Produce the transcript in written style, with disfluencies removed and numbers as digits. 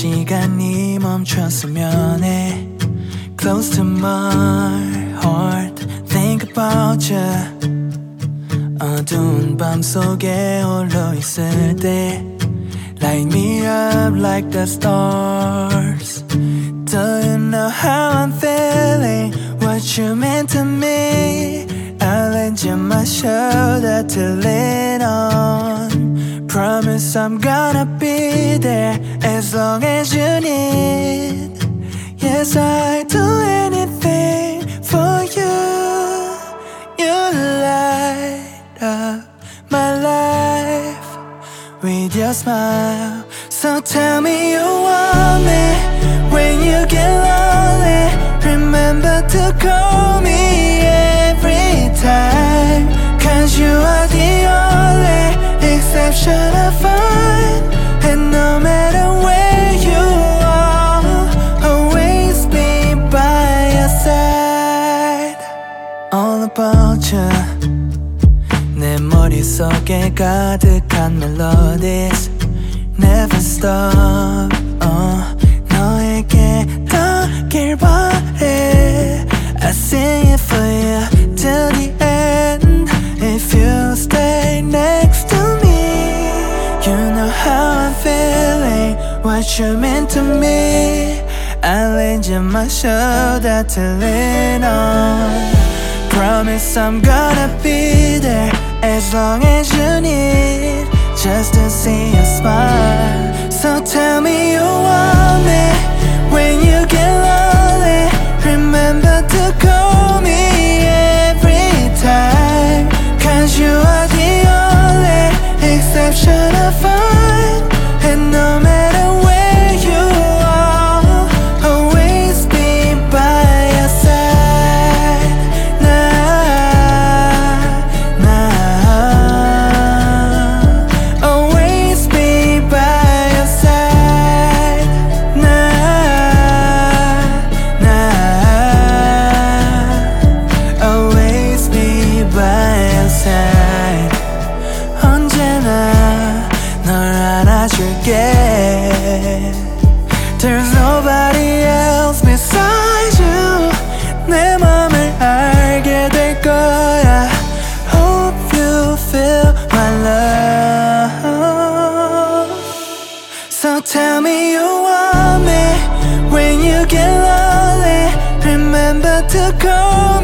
시간이 멈췄으면 해 Close to my heart Think about you 어두운 밤 속에 홀로 있을 때 Light me up like the stars Do you know how I'm feeling What you meant to me I lend you my shoulder to lean on Promise I'm gonna be there As long as you need Yes, I'd do anything for you You light up my life With your smile So tell me you want me When you get lonely Remember to call me every time Cause you are the only exception I find And no matter where you are Always be by your side All about you 내 머릿속에 가득한 melodies Never stop 너에게 닿길 바래 I sing it for you till the end If you stay next to me You know how I'm feeling What you meant to me I lend you my shoulder to lean on Promise I'm gonna be there As long as you need Just to see you smile So tell me you want me When you get lonely Remember to call me every time Cause you are the only exception I find And no matter where you are Always be by your side Always be by your side Always be by your side 언제나 널 안아줄게 There's nobody else besides you 내 맘을 알게 될 거야 Hope you feel my love So tell me you want me When you get lonely Remember to call